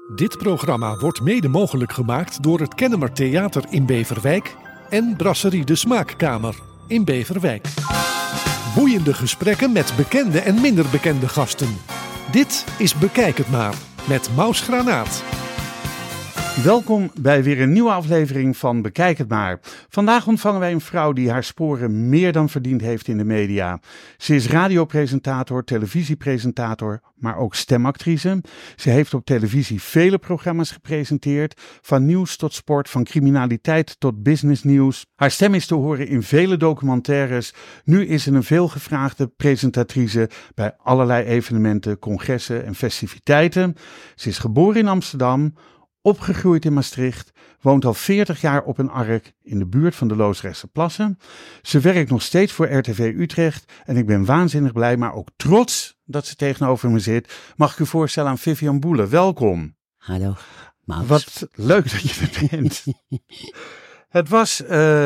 Dit programma wordt mede mogelijk gemaakt door het Kennemer Theater in Beverwijk en Brasserie de Smaakkamer in Beverwijk. Boeiende gesprekken met bekende en minder bekende gasten. Dit is Bekijk het maar met Maus Granaat. Welkom bij weer een nieuwe aflevering van Bekijk het maar. Vandaag ontvangen wij een vrouw die haar sporen meer dan verdiend heeft in de media. Ze is radiopresentator, televisiepresentator, maar ook stemactrice. Ze heeft op televisie vele programma's gepresenteerd, van nieuws tot sport, van criminaliteit tot businessnieuws. Haar stem is te horen in vele documentaires. Nu is ze een veelgevraagde presentatrice bij allerlei evenementen, congressen en festiviteiten. Ze is geboren in Amsterdam, opgegroeid in Maastricht, woont al 40 jaar op een ark in de buurt van de Loosdrechtse Plassen. Ze werkt nog steeds voor RTV Utrecht en ik ben waanzinnig blij, maar ook trots dat ze tegenover me zit. Mag ik u voorstellen aan Vivian Boele. Welkom. Hallo, Maus. Wat leuk dat je er bent. Het was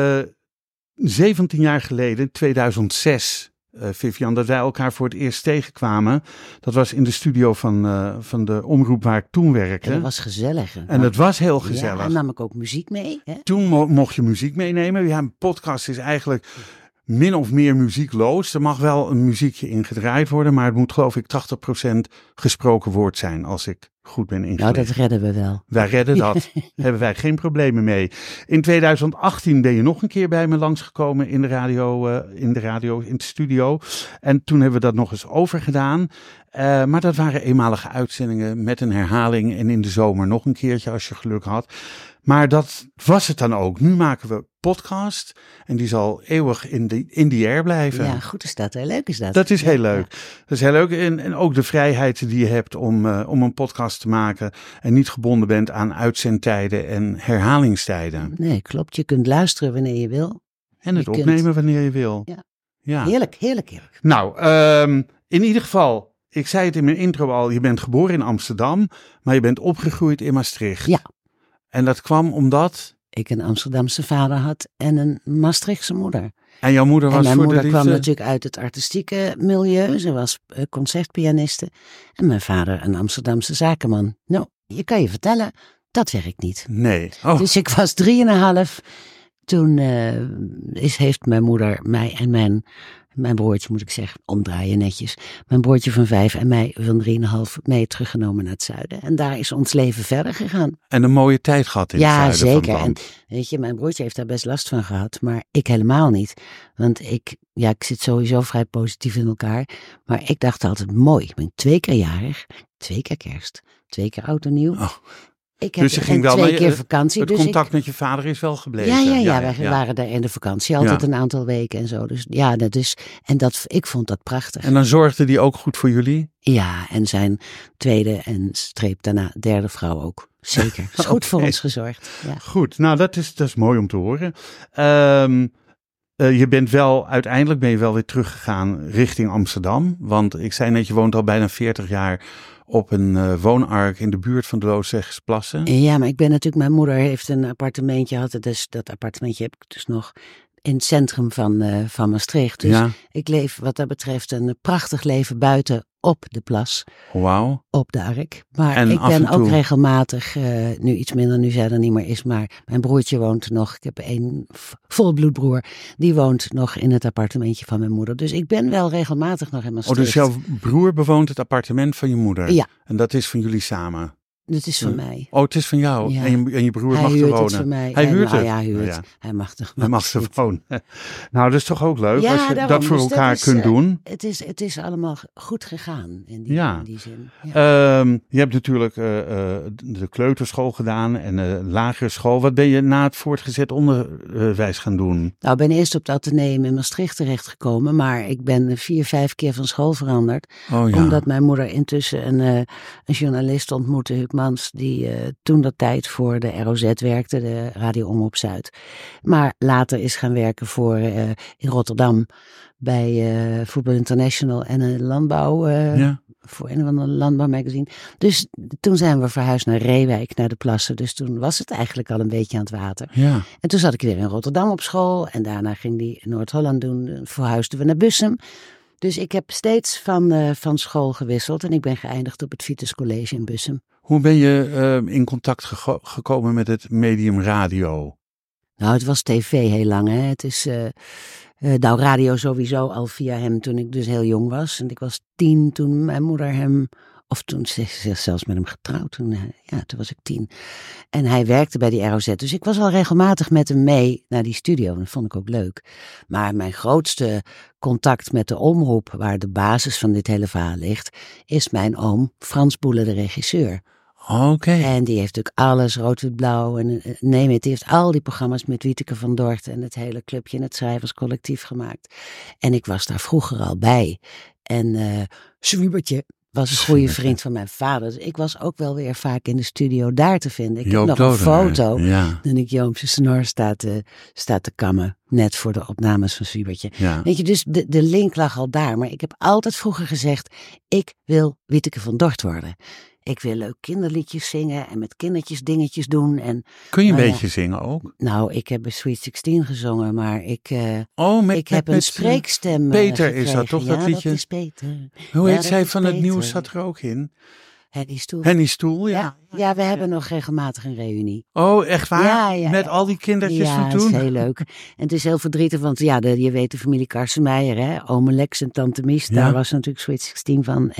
17 jaar geleden, 2006... Vivian, dat wij elkaar voor het eerst tegenkwamen. Dat was in de studio van de omroep waar ik toen werkte. En dat was gezellig. En dat was heel gezellig. Ja, en nam ik ook muziek mee. Hè? Toen mocht je muziek meenemen. Ja, een podcast is eigenlijk min of meer muziekloos. Er mag wel een muziekje in gedraaid worden, maar het moet geloof ik 80% gesproken woord zijn als ik goed ben ingelezen. Nou, dat redden we wel. Wij redden dat. Hebben wij geen problemen mee. In 2018 ben je nog een keer bij me langsgekomen in de studio. En toen hebben we dat nog eens overgedaan. Maar dat waren eenmalige uitzendingen met een herhaling. En in de zomer nog een keertje als je geluk had. Maar dat was het dan ook. Nu maken we podcast. En die zal eeuwig in the air blijven. Ja, goed is dat. Heel leuk is dat. Dat is heel leuk. Ja. Dat is heel leuk. En ook de vrijheid die je hebt om een podcast te maken. En niet gebonden bent aan uitzendtijden en herhalingstijden. Nee, klopt. Je kunt luisteren wanneer je wil. En het opnemen wanneer je wil. Ja. Heerlijk, heerlijk, heerlijk. Nou, in ieder geval, ik zei het in mijn intro al. Je bent geboren in Amsterdam, maar je bent opgegroeid in Maastricht. Ja. En dat kwam omdat ik een Amsterdamse vader had en een Maastrichtse moeder. En jouw moeder was en mijn voor moeder de liefde? kwam natuurlijk uit het artistieke milieu. Ze was concertpianiste. En mijn vader een Amsterdamse zakenman. Nou, je kan je vertellen, dat werkt niet. Nee. Oh. Dus ik was 3,5. Toen heeft mijn moeder mij en mijn broertje, moet ik zeggen, omdraaien netjes. Mijn broertje van 5 en mij van 3,5 mee teruggenomen naar het zuiden. En daar is ons leven verder gegaan. En een mooie tijd gehad in het zuiden zeker. van het land. En weet je, mijn broertje heeft daar best last van gehad, maar ik helemaal niet. Want ik zit sowieso vrij positief in elkaar. Maar ik dacht altijd, mooi, ik ben 2 keer jarig, 2 keer kerst, 2 keer oud en nieuw. Oh. Ik heb dus je ging wel 2 keer vakantie. Het contact met je vader is wel gebleven. Wij waren daar in de vakantie altijd een aantal weken en zo. Dus ja, ik vond dat prachtig. En dan zorgde die ook goed voor jullie? Ja, en zijn tweede en streep daarna 3e vrouw ook. Zeker. Is goed voor ons gezorgd. Ja. Goed, nou dat is mooi om te horen. Uiteindelijk ben je wel weer teruggegaan richting Amsterdam. Want ik zei net, je woont al bijna 40 jaar op een woonark in de buurt van de Loosdrechtse Plassen. Ja, maar ik ben natuurlijk, mijn moeder heeft een appartementje, dus dat appartementje heb ik dus nog in het centrum van Maastricht. Dus ik leef wat dat betreft een prachtig leven buiten op de plas. Wauw. Op de ark. Maar en ik ben ook toe regelmatig, nu iets minder, nu zij er niet meer is, maar mijn broertje woont nog. Ik heb een volbloedbroer, die woont nog in het appartementje van mijn moeder. Dus ik ben wel regelmatig nog in Maastricht. Oh, dus jouw broer bewoont het appartement van je moeder? Ja. En dat is van jullie samen? Dat is van mij. Oh, het is van jou. Ja. En je broer hij mag er wonen? Het van mij. Hij huurt het? Ja, hij huurt. Ja. Hij mag er wonen. Nou, dat is toch ook leuk als je dat voor elkaar kunt doen? Het is allemaal goed gegaan in die zin. Ja. Je hebt natuurlijk de kleuterschool gedaan en de lagere school. Wat ben je na het voortgezet onderwijs gaan doen? Nou, ik ben eerst op het ateneum in Maastricht terechtgekomen, maar ik ben 4-5 keer van school veranderd. Oh, ja. Omdat mijn moeder intussen een journalist ontmoette, Huub Mans, die toen dat tijd voor de ROZ werkte, de Radio Omroep Zuid. Maar later is gaan werken in Rotterdam bij Voetbal International en een landbouw, voor een of ander landbouwmagazine. Dus toen zijn we verhuisd naar Reewijk, naar de Plassen. Dus toen was het eigenlijk al een beetje aan het water. Ja. En toen zat ik weer in Rotterdam op school en daarna ging die in Noord-Holland doen. Verhuisden we naar Bussum. Dus ik heb steeds van school gewisseld en ik ben geëindigd op het Vitus College in Bussum. Hoe ben je in contact gekomen met het medium radio? Nou, het was tv heel lang, hè. Het is nou radio sowieso al via hem toen ik dus heel jong was. En ik was 10 toen mijn moeder hem, of toen ze zelfs met hem getrouwd. Toen was ik 10. En hij werkte bij die ROZ. Dus ik was al regelmatig met hem mee naar die studio. En dat vond ik ook leuk. Maar mijn grootste contact met de omroep, waar de basis van dit hele verhaal ligt, is mijn oom Frans Boele, de regisseur. Oké. En die heeft natuurlijk alles, rood, wit, blauw en neem het. Die heeft al die programma's met Wieteke van Dort en het hele clubje en het schrijverscollectief gemaakt. En ik was daar vroeger al bij. En Zwiebertje was een goede vriend van mijn vader. Dus ik was ook wel weer vaak in de studio daar te vinden. Ik heb nog een foto toen ik Joomse snor staat te kammen. Net voor de opnames van Zwiebertje. Ja. Weet je, dus de link lag al daar. Maar ik heb altijd vroeger gezegd, ik wil Wieteke van Dort worden. Ik wil leuk kinderliedjes zingen en met kindertjes dingetjes doen. En, kun je een beetje zingen ook? Nou, ik heb bij Sweet 16 gezongen, maar ik heb een met spreekstem Peter gekregen. Is dat toch, dat liedje? Dat is Peter. Hoe heet zij van Peter. Het Nieuws zat er ook in? Henny Stoel, ja. Ja, we hebben nog regelmatig een reunie. Oh, echt waar? Ja, met al die kindertjes van toen? Ja, dat is heel leuk. En het is heel verdrietig, want je weet de familie Karsemeijer, hè? Ome Lex en tante Mies, daar was natuurlijk Sweet 16 van.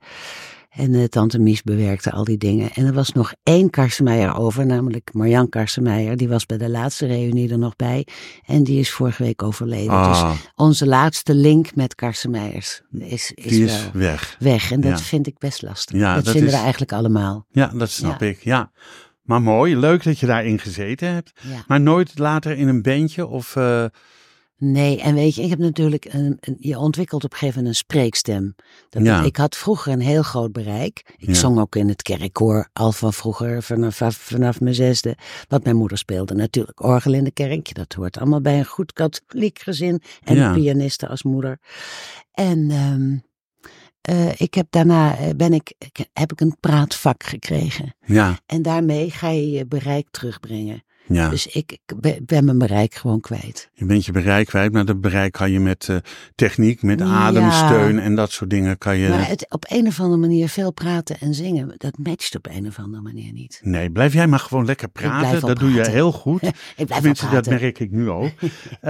En tante Mies bewerkte al die dingen. En er was nog 1 Karsemeijer over, namelijk Marjan Karsemeijer. Die was bij de laatste reunie er nog bij. En die is vorige week overleden. Dus onze laatste link met Karsemeijers is weg. En dat vind ik best lastig. Ja, dat vinden we eigenlijk allemaal. Ja, dat snap ik. Ja. Maar mooi, leuk dat je daarin gezeten hebt. Ja. Maar nooit later in een bandje of... Nee, en weet je, ik heb natuurlijk je ontwikkelt op een gegeven moment een spreekstem. Ik had vroeger een heel groot bereik. Ik zong ook in het kerkkoor al van vroeger, vanaf mijn 6e. Wat mijn moeder speelde natuurlijk orgel in de kerk. Dat hoort allemaal bij een goed katholiek gezin. En een pianiste als moeder. En ik heb daarna heb ik een praatvak gekregen. Ja. En daarmee ga je je bereik terugbrengen. Ja. Dus ik ben mijn bereik gewoon kwijt. Je bent je bereik kwijt, maar dat bereik kan je met techniek, met ademsteun en dat soort dingen kan je... Maar op een of andere manier veel praten en zingen, dat matcht op een of andere manier niet. Nee, blijf jij maar gewoon lekker praten. Dat doe je heel goed. Tenminste, dat merk ik nu ook.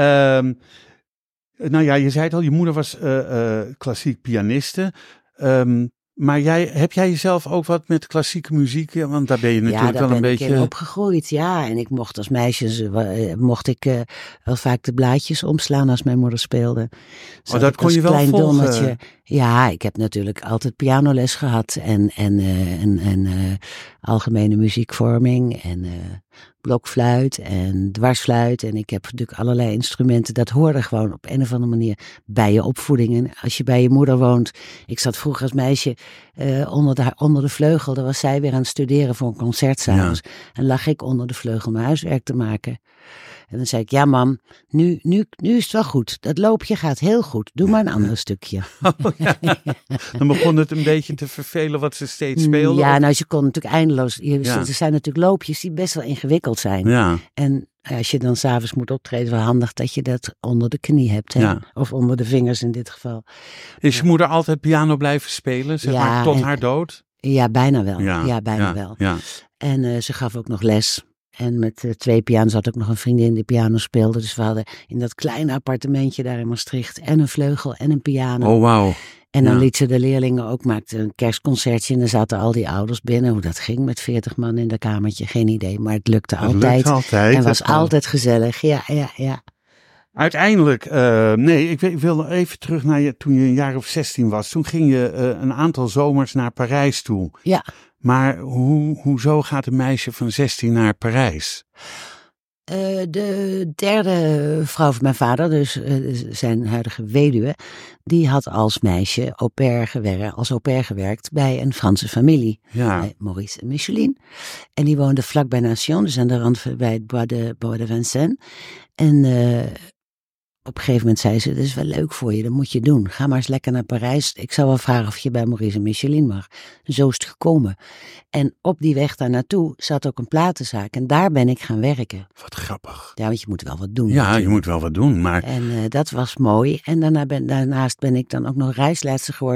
Nou ja, je zei het al, je moeder was klassiek pianiste. Maar heb jij jezelf ook wat met klassieke muziek? Want daar ben je natuurlijk wel een beetje... Ja, daar ben ik in opgegroeid, ja. En ik mocht als meisje, wel vaak de blaadjes omslaan als mijn moeder speelde. Dat kon je wel volgen? Donnetje. Ja, ik heb natuurlijk altijd pianoles gehad en algemene muziekvorming en blokfluit en dwarsfluit. En ik heb natuurlijk allerlei instrumenten. Dat hoorde gewoon op een of andere manier bij je opvoeding. En als je bij je moeder woont. Ik zat vroeger als meisje onder de vleugel. Daar was zij weer aan het studeren voor een concert s'avonds. Ja. En lag ik onder de vleugel mijn huiswerk te maken. En dan zei ik, ja mam, nu is het wel goed. Dat loopje gaat heel goed. Doe maar een ander stukje. Oh, ja. Dan begon het een beetje te vervelen wat ze steeds speelden. Ja, nou, je kon natuurlijk eindeloos. Er zijn natuurlijk loopjes die best wel ingewikkeld zijn. Ja. En als je dan s'avonds moet optreden, wel handig dat je dat onder de knie hebt. Hè? Ja. Of onder de vingers in dit geval. Is je moeder altijd piano blijven spelen, zeg maar, tot haar dood? Ja, bijna wel. Ja, bijna wel. Ja. En ze gaf ook nog les. En met 2 pianos had ook nog een vriendin die piano speelde. Dus we hadden in dat kleine appartementje daar in Maastricht en een vleugel en een piano. Oh, wauw. En dan liet ze de leerlingen ook, maakten een kerstconcertje. En dan zaten al die ouders binnen. Hoe dat ging met 40 man in dat kamertje, geen idee. Maar het lukte altijd. En was altijd gezellig, ja. Uiteindelijk, ik wil nog even terug naar je, toen je een jaar of 16 was. Toen ging je een aantal zomers naar Parijs toe. Ja. Maar hoezo gaat een meisje van 16 naar Parijs? De derde vrouw van mijn vader, dus zijn huidige weduwe, die had als meisje au pair gewerkt bij een Franse familie. Ja. Bij Maurice en Micheline. En die woonde vlakbij Nation, dus aan de rand bij het Bois de Vincennes. En op een gegeven moment zei ze, dat is wel leuk voor je, dat moet je doen. Ga maar eens lekker naar Parijs. Ik zou wel vragen of je bij Maurice en Micheline mag. En zo is het gekomen. En op die weg daar naartoe zat ook een platenzaak. En daar ben ik gaan werken. Wat grappig. Ja, want je moet wel wat doen. Ja, natuurlijk. Je moet wel wat doen. Maar... En dat was mooi. En daarnaast ben ik dan ook nog reisleidster geworden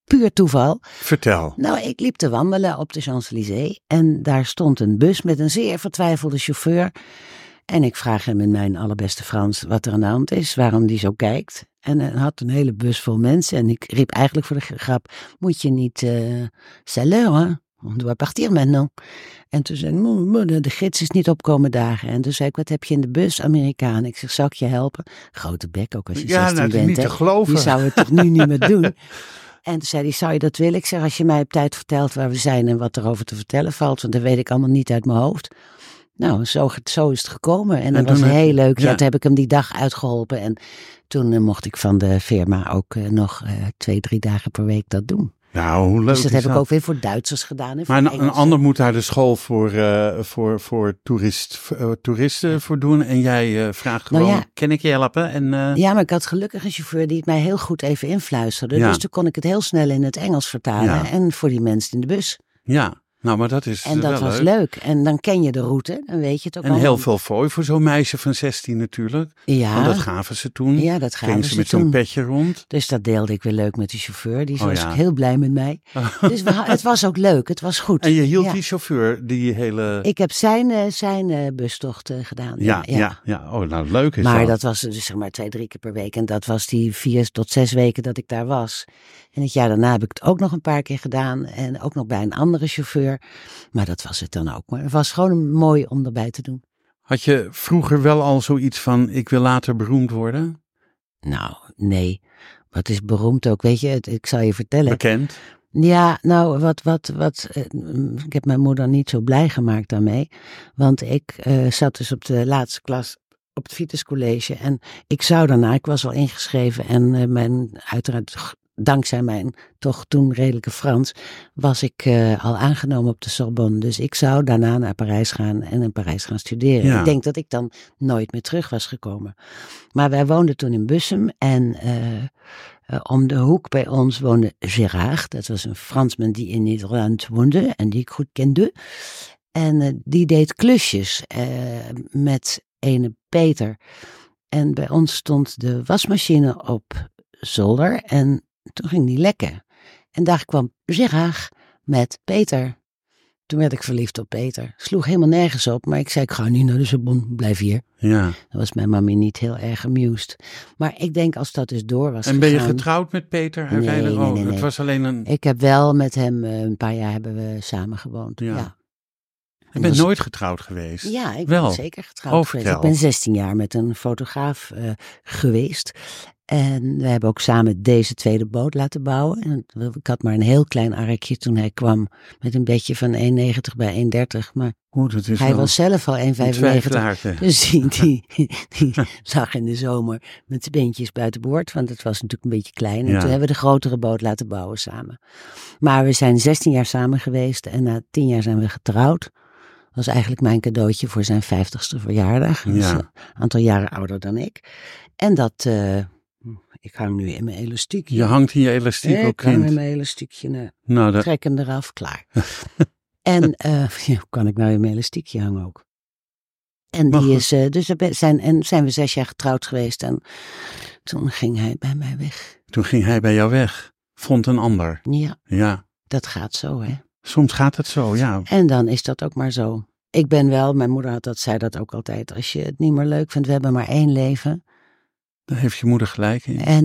puur toeval. Vertel. Nou, ik liep te wandelen op de Champs-Élysées en daar stond een bus met een zeer vertwijfelde chauffeur. En ik vraag hem in mijn allerbeste Frans wat er aan de hand is, waarom die zo kijkt. En hij had een hele bus vol mensen en ik riep eigenlijk voor de grap, moet je niet, c'est l'heure, hein? On doit partir maintenant. En toen zei hij, de gids is niet opkomen dagen. En toen zei ik, wat heb je in de bus, Amerikaan? Ik zeg, zal ik je helpen? Grote bek ook als je 16 bent. Niet te geloven. Die zou het toch nu niet meer doen? En toen zei hij, zou je dat willen? Ik zeg, als je mij op tijd vertelt waar we zijn en wat erover te vertellen valt, want dat weet ik allemaal niet uit mijn hoofd. Nou, zo is het gekomen. En dat was heel leuk. Ja, toen heb ik hem die dag uitgeholpen. En toen mocht ik van de firma ook nog 2-3 dagen per week dat doen. Nou, hoe leuk dus dat heb ik ook weer voor Duitsers gedaan. En maar een ander moet daar de school voor toeristen voor doen. En jij vraagt gewoon, kan ik je helpen? En, Ja, maar ik had gelukkig een chauffeur die het mij heel goed even influisterde. Ja. Dus toen kon ik het heel snel in het Engels vertalen. Ja. En voor die mensen in de bus. Ja. Nou, maar dat is en dat wel was leuk. En dan ken je de route, dan weet je het ook en heel veel fooi voor zo'n meisje van 16 natuurlijk. Ja. Want dat gaven ze toen. Ja, dat gaven ze met zo'n petje rond. Dus dat deelde ik weer leuk met die chauffeur. Die was ook heel blij met mij. Dus het was ook leuk, het was goed. En je hield die chauffeur, die hele... Ik heb zijn bustocht gedaan. Ja. Oh, nou leuk is maar dat was dus zeg maar 2-3 keer per week. En dat was die 4 tot 6 weken dat ik daar was. En het jaar daarna heb ik het ook nog een paar keer gedaan. En ook nog bij een andere chauffeur. Maar dat was het dan ook. Maar het was gewoon mooi om erbij te doen. Had je vroeger wel al zoiets van, ik wil later beroemd worden? Nou, nee. Wat is beroemd ook, weet je? Ik zal je vertellen. Bekend? Ja, nou, ik heb mijn moeder niet zo blij gemaakt daarmee. Want ik zat dus op de laatste klas op het Vitus College. En ik zou daarna, ik was al ingeschreven en uiteraard dankzij mijn toch toen redelijke Frans, was ik al aangenomen op de Sorbonne. Dus ik zou daarna naar Parijs gaan en in Parijs gaan studeren. Ja. Ik denk dat ik dan nooit meer terug was gekomen. Maar wij woonden toen in Bussum en om de hoek bij ons woonde Gérard. Dat was een Fransman die in Nederland woonde en die ik goed kende. En die deed klusjes met ene Peter. En bij ons stond de wasmachine op zolder en toen ging die lekken. En daar kwam Gérard met Peter. Toen werd ik verliefd op Peter. Sloeg helemaal nergens op, maar ik zei, ik ga niet naar de Sorbonne, blijf hier. Ja. Dan was mijn mami niet heel erg amused. Maar ik denk als dat dus door was en ben je getrouwd met Peter? Nee. Het was alleen een... Ik heb wel met hem, een paar jaar hebben we samen gewoond. Ja. Je bent nooit getrouwd geweest? Ja, ik ben zeker getrouwd geweest. Ik ben 16 jaar met een fotograaf geweest. En we hebben ook samen deze tweede boot laten bouwen. En ik had maar een heel klein arkje toen hij kwam met een bedje van 1,90 bij 1,30. Maar hij was zelf al 1,95. Dus die lag in de zomer met zijn beentjes buitenboord. Want het was natuurlijk een beetje klein. En toen hebben we de grotere boot laten bouwen samen. Maar we zijn 16 jaar samen geweest. En na 10 jaar zijn we getrouwd. Dat was eigenlijk mijn cadeautje voor zijn 50ste verjaardag. Ja. Dus een aantal jaren ouder dan ik. En dat... ik hang nu in mijn elastiekje. Je hangt in je elastiek ook, kind? Ik hang in mijn elastiekje. Trek hem eraf, klaar. En kan ik nou in mijn elastiekje hangen ook? En die is, dus zijn we 6 jaar getrouwd geweest en toen ging hij bij mij weg. Toen ging hij bij jou weg? Vond een ander? Ja. Dat gaat zo, hè? Soms gaat het zo, ja. En dan is dat ook maar zo. Ik ben wel, mijn moeder zei dat ook altijd. Als je het niet meer leuk vindt, we hebben maar 1 leven. Daar heeft je moeder gelijk in. En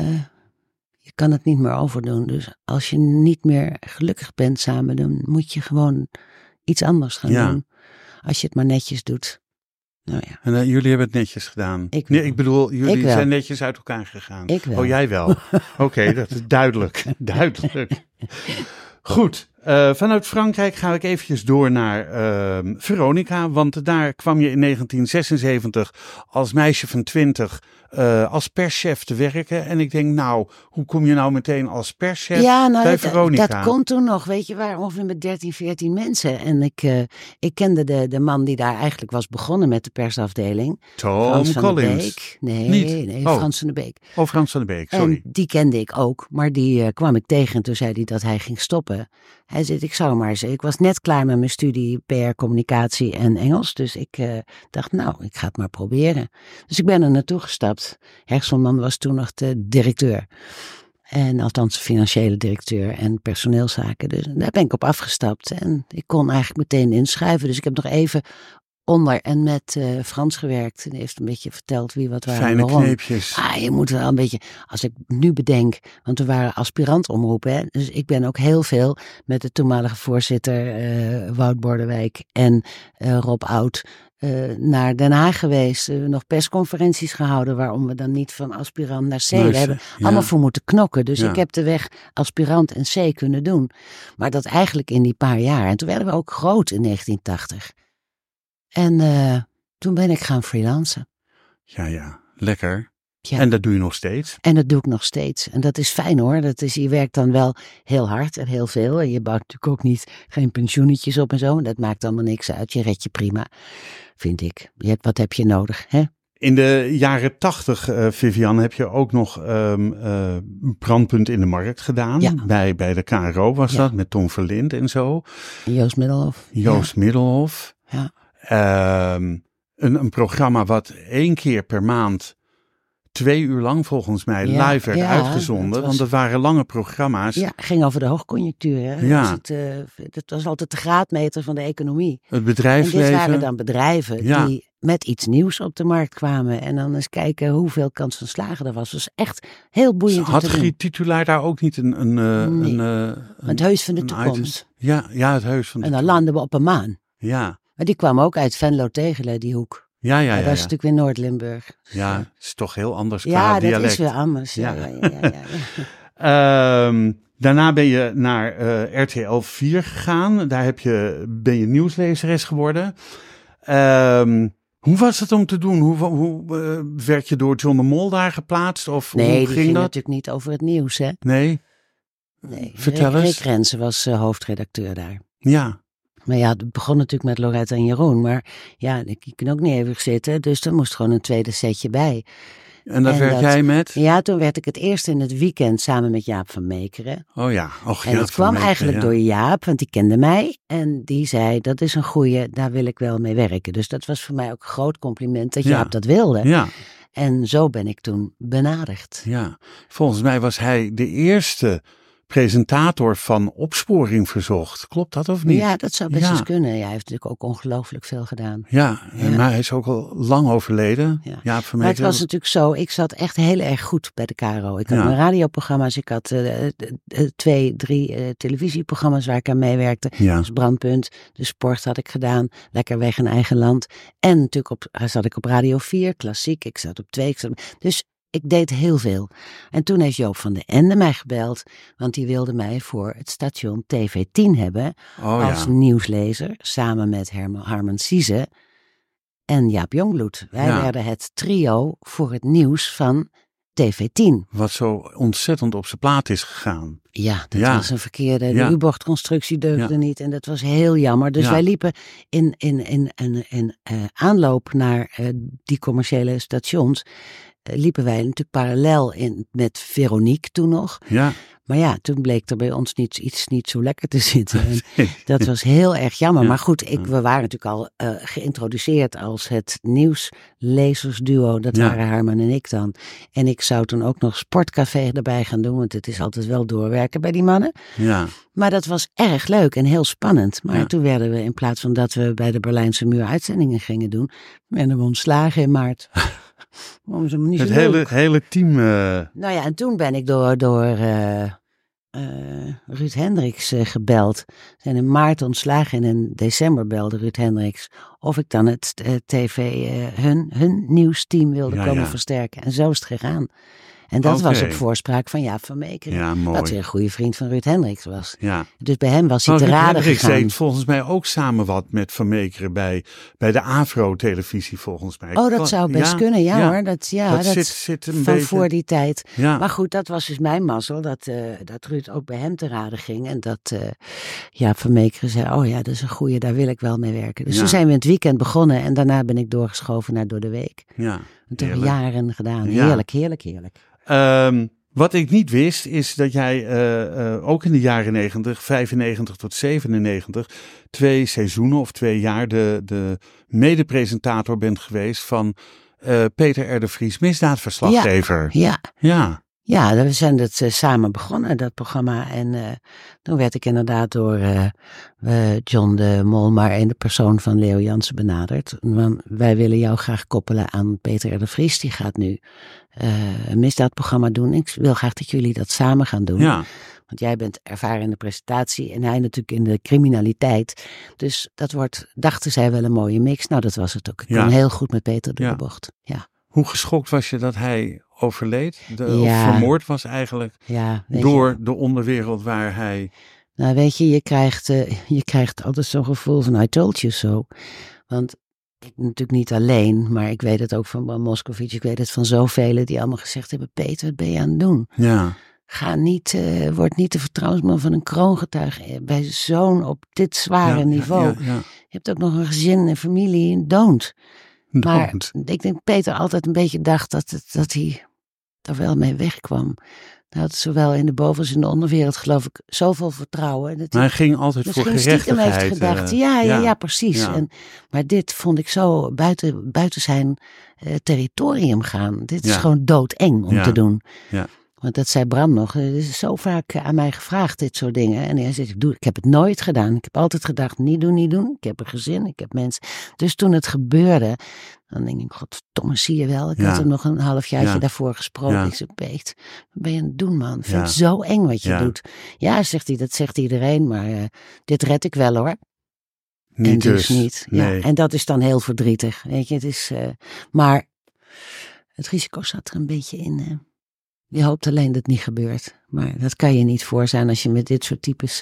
je kan het niet meer overdoen. Dus als je niet meer gelukkig bent samen, dan moet je gewoon iets anders gaan doen. Als je het maar netjes doet. Nou ja. En jullie hebben het netjes gedaan. Ik bedoel, jullie zijn netjes uit elkaar gegaan. Ik wel. Oh, jij wel. Oké, dat is duidelijk. Duidelijk. Goed. Vanuit Frankrijk ga ik eventjes door naar Veronica, want daar kwam je in 1976 als meisje van 20 als perschef te werken. En ik denk, nou, hoe kom je nou meteen als perschef bij Veronica? Dat kon toen nog, weet je, we waren ongeveer met 13, 14 mensen. En ik kende de man die daar eigenlijk was begonnen met de persafdeling. Tom Collins. Nee, Frans van de Beek. Oh, Frans van de Beek, sorry. En die kende ik ook, maar die kwam ik tegen en toen zei hij dat hij ging stoppen. Hij zei, ik zou maar eens. Ik was net klaar met mijn studie PR, communicatie en Engels. Dus ik dacht, nou, ik ga het maar proberen. Dus ik ben er naartoe gestapt. Herselman was toen nog de directeur. En althans financiële directeur en personeelszaken. Dus daar ben ik op afgestapt. En ik kon eigenlijk meteen inschrijven. Dus ik heb nog even onder en met Frans gewerkt. Die heeft een beetje verteld wie wat waren. Fijne waarom. kneepjes. Je moet wel een beetje, als ik nu bedenk, want we waren aspirantomroepen. Hè? Dus ik ben ook heel veel met de toenmalige voorzitter Wout Bordewijk en Rob Oud naar Den Haag geweest. Nog persconferenties gehouden waarom we dan niet van aspirant naar C. We hebben allemaal voor moeten knokken. Dus ik heb de weg aspirant en C kunnen doen. Maar dat eigenlijk in die paar jaar. En toen werden we ook groot in 1980. En toen ben ik gaan freelancen. Ja, lekker. Ja. En dat doe je nog steeds? En dat doe ik nog steeds. En dat is fijn hoor. Je werkt dan wel heel hard en heel veel. En je bouwt natuurlijk ook geen pensioenetjes op en zo. En dat maakt allemaal niks uit. Je redt je prima, vind ik. Wat heb je nodig, hè? In de jaren 80, Vivian, heb je ook nog Brandpunt in de Markt gedaan. Ja. Bij de KRO was dat, met Tom Verlind en zo. Joost Middelhof. Middelhof. Ja. Een programma wat 1 keer per maand 2 uur lang volgens mij live werd uitgezonden. Want het waren lange programma's. Ja, ging over de hoogconjunctuur. Hè? Ja. Het was altijd de graadmeter van de economie. Het bedrijfsleven. En dit waren dan bedrijven die met iets nieuws op de markt kwamen. En dan eens kijken hoeveel kans van slagen er was. Dat was echt heel boeiend. Had Griet Titulaar daar ook niet het heus van de toekomst. Ja, het heus van de toekomst. En dan landen we op een maan. Ja. Maar die kwam ook uit Venlo-Tegelen, die hoek. Ja. Dat is natuurlijk weer Noord-Limburg. Ja, het is toch heel anders qua dialect. Ja, dat is weer anders. Ja. Daarna ben je naar RTL 4 gegaan. Daar ben je nieuwslezeres geworden. Hoe was het om te doen? Hoe werd je door John de Mol daar geplaatst? Of nee, hoe die ging ging dat? natuurlijk niet over het nieuws, hè? Nee? Vertel eens. Rick Rensen was hoofdredacteur daar. Ja. Maar ja, het begon natuurlijk met Loretta en Jeroen. Maar ja, ik kan ook niet eeuwig zitten. Dus er moest gewoon een tweede setje bij. En dat werd jij met? Ja, toen werd ik het eerst in het weekend samen met Jaap van Meekeren. Oh ja. En dat kwam eigenlijk door Jaap, want die kende mij. En die zei, dat is een goeie, daar wil ik wel mee werken. Dus dat was voor mij ook een groot compliment dat Jaap dat wilde. Ja. En zo ben ik toen benaderd. Ja, volgens mij was hij de eerste presentator van Opsporing Verzocht. Klopt dat of niet? Ja, dat zou best eens kunnen. Ja, hij heeft natuurlijk ook ongelooflijk veel gedaan. Ja, maar hij is ook al lang overleden. Ja. Maar het was natuurlijk zo, ik zat echt heel erg goed bij de KRO. Ik had mijn radioprogramma's, ik had 2, 3 televisieprogramma's waar ik aan meewerkte. Ja. Dus Brandpunt, de sport had ik gedaan, Lekker weg in eigen land. En natuurlijk zat ik op Radio 4, klassiek, ik zat op 2. Dus ik deed heel veel. En toen heeft Joop van den Ende mij gebeld, want die wilde mij voor het station TV10 hebben als nieuwslezer, samen met Harman Sieze en Jaap Jongbloed. Wij werden het trio voor het nieuws van TV10. Wat zo ontzettend op zijn plaat is gegaan. Ja, dat was een verkeerde. De U-bochtconstructie deugde niet en dat was heel jammer. Dus wij liepen in aanloop naar die commerciële stations, liepen wij natuurlijk parallel met Veronique toen nog. Ja. Maar ja, toen bleek er bij ons iets niet zo lekker te zitten. En dat was heel erg jammer. Ja. Maar goed, we waren natuurlijk al geïntroduceerd als het nieuwslezersduo. Dat waren Harman en ik dan. En ik zou toen ook nog Sportcafé erbij gaan doen. Want het is altijd wel doorwerken bij die mannen. Ja. Maar dat was erg leuk en heel spannend. Maar toen werden we, in plaats van dat we bij de Berlijnse Muur uitzendingen gingen doen, werden we ontslagen in maart. Het hele team. Nou ja, en toen ben ik door Ruud Hendricks gebeld. Zijn in maart ontslagen en in december belde Ruud Hendricks of ik dan het hun nieuwsteam wilde komen versterken. En zo is het gegaan. En dat was op voorspraak van Jaap van Meekeren. Ja, mooi. Wat weer een goede vriend van Ruud Hendricks was. Ja. Dus bij hem was hij te raden gegaan. Deed volgens mij ook samen wat met Van Meekeren bij de Avro-televisie volgens mij. Oh, dat zou best kunnen, hoor. Dat zit een van beetje voor die tijd. Ja. Maar goed, dat was dus mijn mazzel. Dat Ruud ook bij hem te raden ging. En dat Jaap van Meekeren zei, oh ja, dat is een goeie, daar wil ik wel mee werken. Dus toen zijn we in het weekend begonnen. En daarna ben ik doorgeschoven naar Door de Week. Ja. En toch jaren gedaan. Heerlijk, heerlijk, heerlijk. Wat ik niet wist is dat jij ook in de jaren 90, 95 tot 97, 2 seizoenen of 2 jaar de medepresentator bent geweest van Peter R. de Vries, misdaadverslaggever. Ja. Ja, we zijn het samen begonnen, dat programma. En toen werd ik inderdaad door John de Mol, maar in de persoon van Leo Jansen benaderd. Want wij willen jou graag koppelen aan Peter R. de Vries. Die gaat nu een misdaadprogramma doen. Ik wil graag dat jullie dat samen gaan doen. Ja. Want jij bent ervaren in de presentatie en hij natuurlijk in de criminaliteit. Dus dat wordt, dachten zij, wel een mooie mix. Nou, dat was het ook. Ik kon heel goed met Peter door de bocht. Ja. Hoe geschokt was je dat hij overleed? Of vermoord was eigenlijk door de onderwereld waar hij... Nou, weet je krijgt altijd zo'n gevoel van I told you so. Want ik natuurlijk niet alleen, maar ik weet het ook van Bram Moskowitz. Ik weet het van zoveel die allemaal gezegd hebben, Peter, wat ben je aan het doen? Ja. Word niet de vertrouwensman van een kroongetuige bij zo'n op dit zware niveau. Ja. Je hebt ook nog een gezin en familie, don't. Maar ik denk Peter altijd een beetje dacht dat hij er wel mee wegkwam. Hij had zowel in de boven- als in de onderwereld, geloof ik, zoveel vertrouwen. Dat hij ging altijd voor gerechtigheid. Heeft gedacht, ja, precies. Ja. Maar dit vond ik zo buiten zijn territorium gaan. Dit is gewoon doodeng om te doen. Ja. Want dat zei Bram nog, er is zo vaak aan mij gevraagd, dit soort dingen. En hij zei, ik heb het nooit gedaan. Ik heb altijd gedacht, niet doen. Ik heb een gezin, ik heb mensen. Dus toen het gebeurde, dan denk ik, godverdomme, zie je wel. Ik had hem nog een halfjaartje daarvoor gesproken. Ik zei, Peet, wat ben je aan het doen, man? Ik vind het zo eng wat je doet. Ja, zegt hij, dat zegt iedereen, maar dit red ik wel, hoor. Niet en dus niet. Ja. Nee. En dat is dan heel verdrietig, weet je. Het is, maar het risico zat er een beetje in, Je hoopt alleen dat het niet gebeurt. Maar dat kan je niet voor zijn als je met dit soort types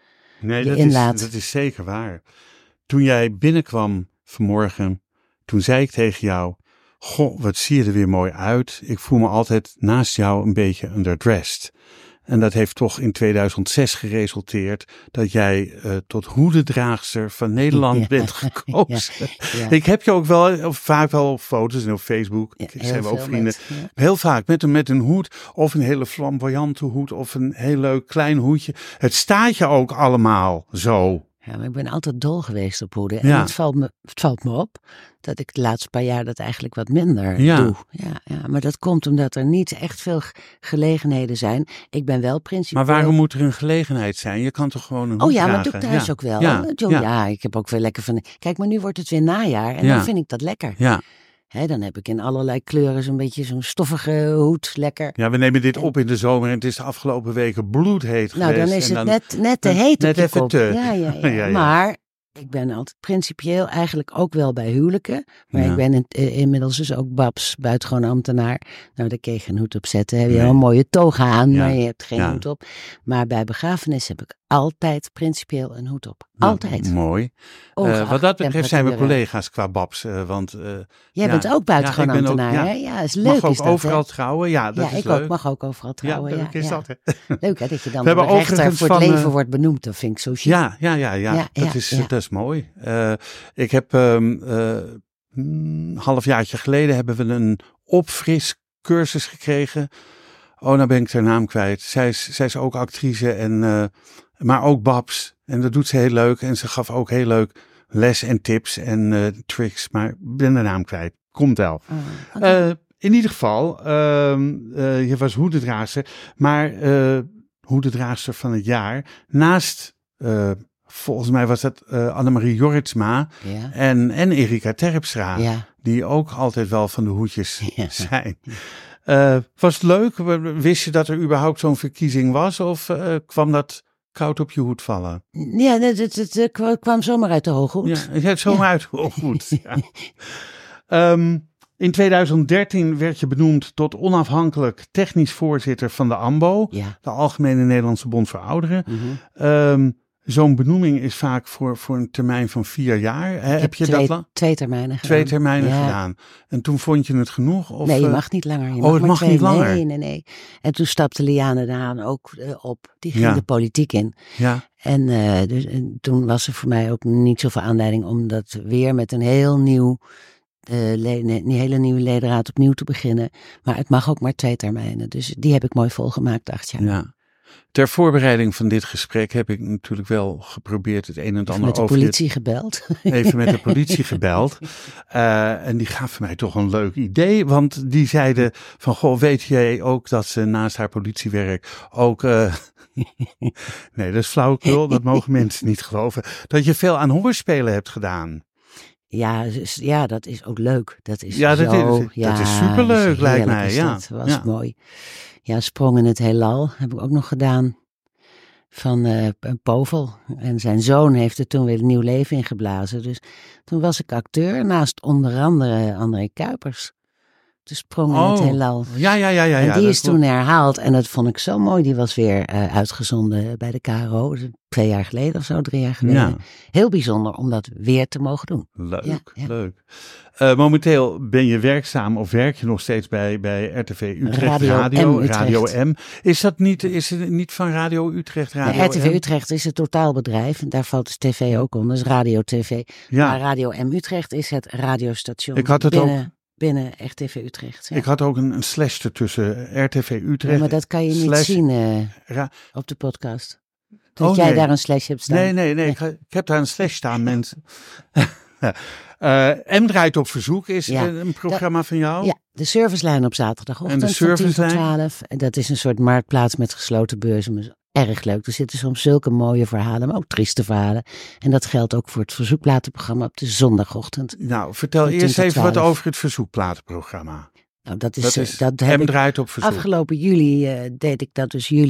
inlaat. Dat is zeker waar. Toen jij binnenkwam vanmorgen, toen zei ik tegen jou, goh, wat zie je er weer mooi uit. Ik voel me altijd naast jou een beetje underdressed. En dat heeft toch in 2006 geresulteerd dat jij tot hoedendraagster van Nederland bent gekozen. Ja. Ik heb je ook vaak wel op foto's en op Facebook. Zijn we ook vrienden. Heel vaak met een hoed of een hele flamboyante hoed of een heel leuk klein hoedje. Het staat je ook allemaal zo. Ja, maar ik ben altijd dol geweest op hoeden. En het valt me op dat ik de laatste paar jaar dat eigenlijk wat minder doe. Ja, maar dat komt omdat er niet echt veel gelegenheden zijn. Ik ben wel principieel... Maar waarom moet er een gelegenheid zijn? Je kan toch gewoon een hoed dragen? Maar dat doe ik thuis ook wel. Ja, ik heb ook weer lekker van... Kijk, maar nu wordt het weer najaar en dan vind ik dat lekker. Ja. Dan heb ik in allerlei kleuren zo'n beetje zo'n stoffige hoed, lekker. Ja, we nemen dit op in de zomer en het is de afgelopen weken bloedheet geweest. Nou, dan is het net te heet op je even kop. te. Ja. Maar ik ben altijd principieel eigenlijk ook wel bij huwelijken. Maar ik ben inmiddels dus ook babs, buitengewoon ambtenaar. Nou, daar kun je geen hoed op zetten. Heb je wel een mooie toga aan, maar je hebt geen hoed op. Maar bij begrafenis heb ik altijd principieel een hoed op. Altijd. Mooi. Wat dat betreft zijn we collega's qua babs. Want jij bent ook buitengewoon ambtenaar, hè? Ja, is leuk. Mag ook overal trouwen. Ja, dat is ik leuk. ook mag ook overal trouwen. Ja, leuk is dat, hè? Leuk, hè, dat je dan door de rechter voor het leven wordt benoemd. Dat vind ik zo chic. Ja. Dat is mooi. Ik heb een halfjaartje geleden hebben we een opfriscursus gekregen. Oh, nou ben ik haar naam kwijt. Zij is ook actrice maar ook babs. En dat doet ze heel leuk. En ze gaf ook heel leuk les en tips en tricks. Maar ik ben de naam kwijt. Komt wel. In ieder geval, je was hoedendraagster. Maar hoedendraagster van het jaar. Naast, volgens mij was dat Annemarie Jorritsma en Erika Terpstra. Ja. Die ook altijd wel van de hoedjes zijn. Was het leuk? Wist je dat er überhaupt zo'n verkiezing was? Of kwam dat koud op je hoed vallen? Ja, het kwam zomaar uit de hooghoed. Ja, het werd zomaar uit de hooghoed. In 2013 werd je benoemd tot onafhankelijk technisch voorzitter van de AMBO. Ja. De Algemene Nederlandse Bond voor Ouderen. Mm-hmm. Zo'n benoeming is vaak voor een termijn van 4 jaar. Heb je twee termijnen gedaan. 2 termijnen gedaan. En toen vond je het genoeg? Of, nee, je mag niet langer. Het mag niet langer? Nee. En toen stapte Liane de Haan ook op. Die ging de politiek in. Ja. En toen was er voor mij ook niet zoveel aanleiding om dat weer met een heel nieuw... een hele nieuwe ledenraad opnieuw te beginnen. Maar het mag ook maar 2 termijnen. Dus die heb ik mooi volgemaakt, 8 jaar. Ja. Ter voorbereiding van dit gesprek heb ik natuurlijk wel geprobeerd het een en het ander met de politie gebeld. Even met de politie gebeld. En die gaven mij toch een leuk idee. Want die zeiden van, goh, weet jij ook dat ze naast haar politiewerk ook... nee, dat is flauwekul. Dat mogen mensen niet geloven. Dat je veel aan hoorspelen hebt gedaan. Ja, dat is ook leuk. Dat is dat is superleuk, lijkt mij. Ja, dat was mooi. Ja, Sprong in het heelal heb ik ook nog gedaan. Van Povel. En zijn zoon heeft er toen weer een nieuw leven ingeblazen. Dus toen was ik acteur naast onder andere André Kuipers. De Sprong in het heelal. Ja. En die is toen herhaald en dat vond ik zo mooi. Die was weer uitgezonden bij de KRO. 2 jaar geleden of zo, 3 jaar geleden. Ja. Heel bijzonder om dat weer te mogen doen. Leuk. Momenteel ben je werkzaam of werk je nog steeds bij RTV Utrecht Radio M. Is het niet van Radio Utrecht Radio RTV M? Utrecht is het totaalbedrijf. En daar valt dus tv ook onder. Dus Radio TV. Ja. Maar Radio M Utrecht is het radiostation. Ik had het binnen RTV Utrecht. Ja. Ik had ook een slash ertussen. RTV Utrecht. Ja, maar dat kan je niet zien op de podcast. Dat jij daar een slash hebt staan. Nee. Ik heb daar een slash staan, mensen. M draait op verzoek is een programma van jou. Ja, de servicelijn op zaterdagochtend van 10 tot 12. En dat is een soort marktplaats met gesloten beurzen. Erg leuk. Er zitten soms zulke mooie verhalen, maar ook trieste verhalen. En dat geldt ook voor het verzoekplatenprogramma op de zondagochtend. Nou, vertel eerst even wat over het verzoekplatenprogramma. Nou, dat heb M draait op verzoek. Afgelopen juli deed ik dat dus 11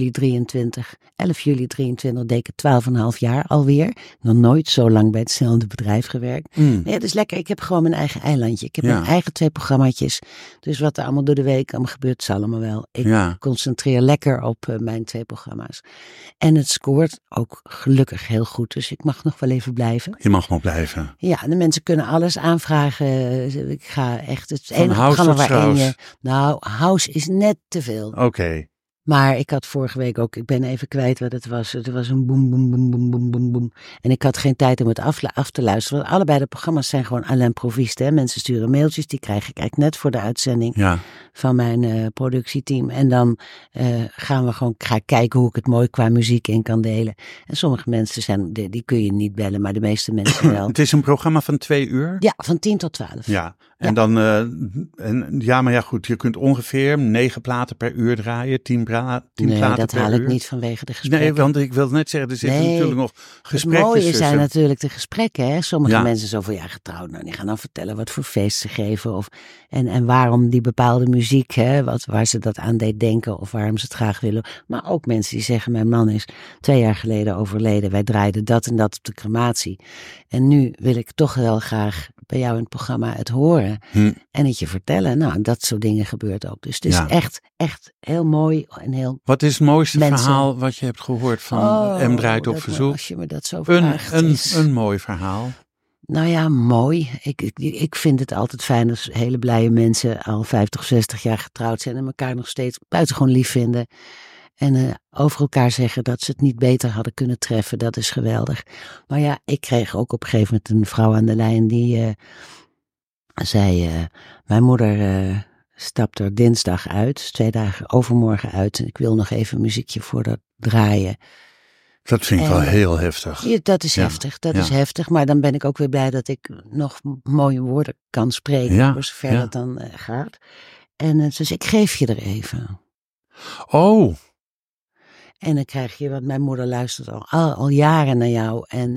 juli 23 deed ik het 12,5 jaar alweer. Nog nooit zo lang bij hetzelfde bedrijf gewerkt. Nee, dat is lekker. Ik heb gewoon mijn eigen eilandje. Ik heb mijn eigen 2 programmaatjes. Dus wat er allemaal door de week allemaal gebeurt, zal allemaal wel. Ik concentreer lekker op mijn 2 programma's. En het scoort ook gelukkig heel goed. Dus ik mag nog wel even blijven. Je mag nog blijven. Ja, de mensen kunnen alles aanvragen. Ik ga echt het van enige programma waarin nou, house is net te veel. Oké. Maar ik had vorige week ook, ik ben even kwijt wat het was. Het was een boem, boem, boem, boem, boem, boem, boem. En ik had geen tijd om het af te luisteren. Want allebei de programma's zijn gewoon à l'improviste. Hè? Mensen sturen mailtjes, die krijg ik eigenlijk net voor de uitzending van mijn productieteam. En dan gaan we gewoon kijken hoe ik het mooi qua muziek in kan delen. En sommige mensen die kun je niet bellen, maar de meeste mensen wel. Het is een programma van 2 uur? Ja, van 10 tot 12. Ja, en dan, maar ja goed, je kunt ongeveer 9 platen per uur draaien, 10 platen per uur. Nee, dat haal ik niet vanwege de gesprekken. Nee, want ik wil net zeggen, er zitten natuurlijk nog gesprekken tussen. Het mooie zijn tussen. natuurlijk de gesprekken. Hè? Sommige mensen zo van, getrouwd. Nou, die gaan dan vertellen wat voor feest ze geven. En waarom die bepaalde muziek, waar ze dat aan deed denken. Of waarom ze het graag willen. Maar ook mensen die zeggen, mijn man is 2 jaar geleden overleden. Wij draaiden dat en dat op de crematie. En nu wil ik toch wel graag bij jou in het programma het horen. En het je vertellen. Nou, dat soort dingen gebeurt ook. Dus het is echt heel mooi en heel... Wat is het mooiste verhaal wat je hebt gehoord van M draait op verzoek? Als je me dat zo vraagt. Een mooi verhaal. Nou ja, mooi. Ik vind het altijd fijn als hele blije mensen al 50, 60 jaar getrouwd zijn en elkaar nog steeds buitengewoon lief vinden. En over elkaar zeggen dat ze het niet beter hadden kunnen treffen. Dat is geweldig. Maar ja, ik kreeg ook op een gegeven moment een vrouw aan de lijn die zei, mijn moeder stapt er dinsdag uit, 2 dagen overmorgen uit. En ik wil nog even een muziekje voor dat draaien. Dat vind ik wel heel heftig. Ja, dat is heftig, is heftig. Maar dan ben ik ook weer blij dat ik nog mooie woorden kan spreken, voor zover dat dan gaat. En dus ik geef je er even. Oh. En dan krijg je, want mijn moeder luistert al jaren naar jou. En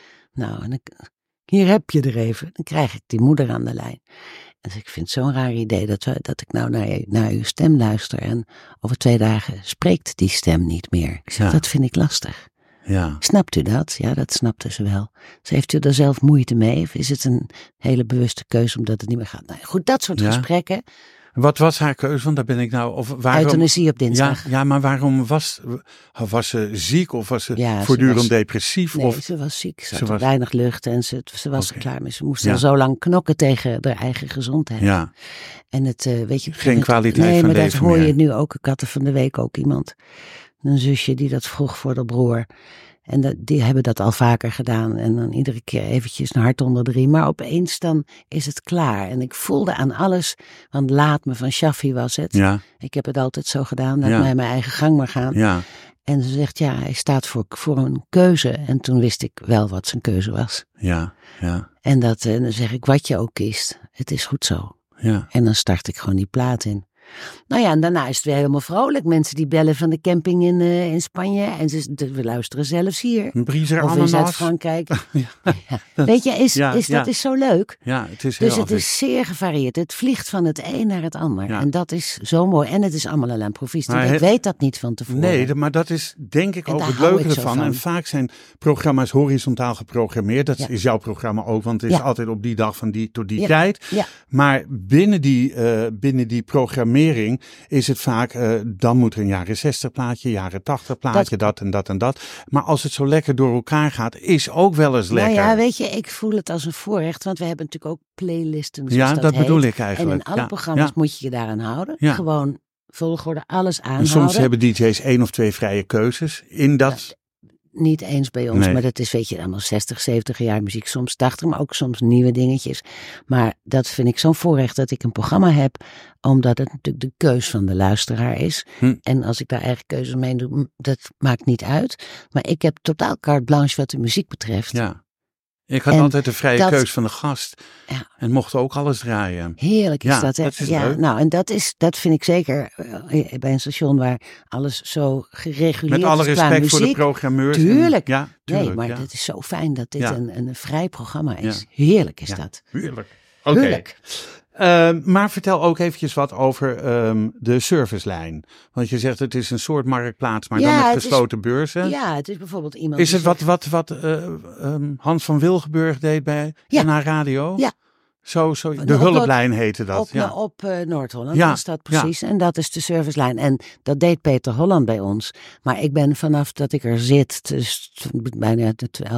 hier heb je er even. Dan krijg ik die moeder aan de lijn. Dus ik vind het zo'n raar idee dat ik nou naar uw stem luister. En over 2 dagen spreekt die stem niet meer. Ik zeg, dat vind ik lastig. Ja. Snapt u dat? Ja, dat snapte ze wel. Dus heeft u er zelf moeite mee? Of is het een hele bewuste keuze omdat het niet meer gaat? Nou goed, dat soort gesprekken. Wat was haar keuze? Want daar ben ik nou... Euthanasie op dinsdag. Ja, maar waarom was ze ziek of was ze voortdurend depressief? Nee, ze was ziek. Ze had weinig lucht en ze was er klaar mee. Ze moest al zo lang knokken tegen haar eigen gezondheid. Ja. En het, weet je... Geen kwaliteit van leven meer. Nee, maar dat hoor je nu ook. Ik had er van de week ook iemand, een zusje die dat vroeg voor de broer. En die hebben dat al vaker gedaan. En dan iedere keer eventjes een hart onder de riem. Maar opeens dan is het klaar. En ik voelde aan alles. Want Laat me van Shaffi was het. Ja. Ik heb het altijd zo gedaan. Laat mij mijn eigen gang maar gaan. Ja. En ze zegt, ja, hij staat voor een keuze. En toen wist ik wel wat zijn keuze was. Ja. En dan zeg ik, wat je ook kiest, het is goed zo. Ja. En dan start ik gewoon die plaat in. Nou ja, en daarna is het weer helemaal vrolijk. Mensen die bellen van de camping in Spanje. En we luisteren zelfs hier. Een briezer of ananas. in Zuid-Frankrijk. Ja. Weet je, dat is zo leuk. Ja, het is heel Dus het is zeer gevarieerd. Het vliegt van het een naar het ander. Ja. En dat is zo mooi. En het is allemaal à l'improviste. Maar Ik weet dat niet van tevoren. Nee, maar dat is denk ik En ook daar het hou leuke ik zo ervan. van. En vaak zijn programma's horizontaal geprogrammeerd. Dat Ja. is jouw programma ook, want het is Ja. altijd op die dag van die tot die Ja. tijd. Ja. Maar binnen die programmering is het vaak, dan moet er een jaren 60 plaatje, jaren 80 plaatje, dat en dat en dat. Maar als het zo lekker door elkaar gaat, is ook wel eens lekker. Nou ja, weet je, ik voel het als een voorrecht. Want we hebben natuurlijk ook playlisten. Ja, dat heet. bedoel ik eigenlijk. En in alle programma's moet je je daaraan houden. Ja. Gewoon volgorde, alles aanhouden. En soms hebben DJ's 1 of 2 vrije keuzes in dat. Niet eens bij ons, Nee. maar dat is, weet je, allemaal 60, 70 jaar muziek. Soms 80, maar ook soms nieuwe dingetjes. Maar dat vind ik zo'n voorrecht dat ik een programma heb. Omdat het natuurlijk de keus van de luisteraar is. En als ik daar eigen keuzes mee doe, dat maakt niet uit. Maar ik heb totaal carte blanche wat de muziek betreft. Ja. Ik had En altijd de vrije keus van de gast. Ja. En mocht ook alles draaien. Heerlijk is Ja, dat, hè? dat is ja, leuk. nou, en dat vind ik zeker bij een station waar alles zo gereguleerd Met alle is qua respect voor de muziek. programmeurs. Tuurlijk. Ja, tuurlijk. Nee, maar ja. het is zo fijn dat dit Ja. een vrij programma is. Ja. Heerlijk is Ja. dat. Heerlijk. Oké. Heerlijk. Maar vertel ook eventjes wat over de servicelijn. Want je zegt het is een soort marktplaats, maar Ja, dan met het is- gesloten beurzen. Ja, het is bijvoorbeeld iemand Is die het zegt- wat Hans van Wilgenburg deed bij Ja. NH Radio? Ja. Zo, Op de Hulplijn heette dat. op, Ja. op Noord-Holland Ja, was dat precies. En dat is de servicelijn. En dat deed Peter Holland bij ons. Maar ik ben vanaf dat ik er zit, dus bijna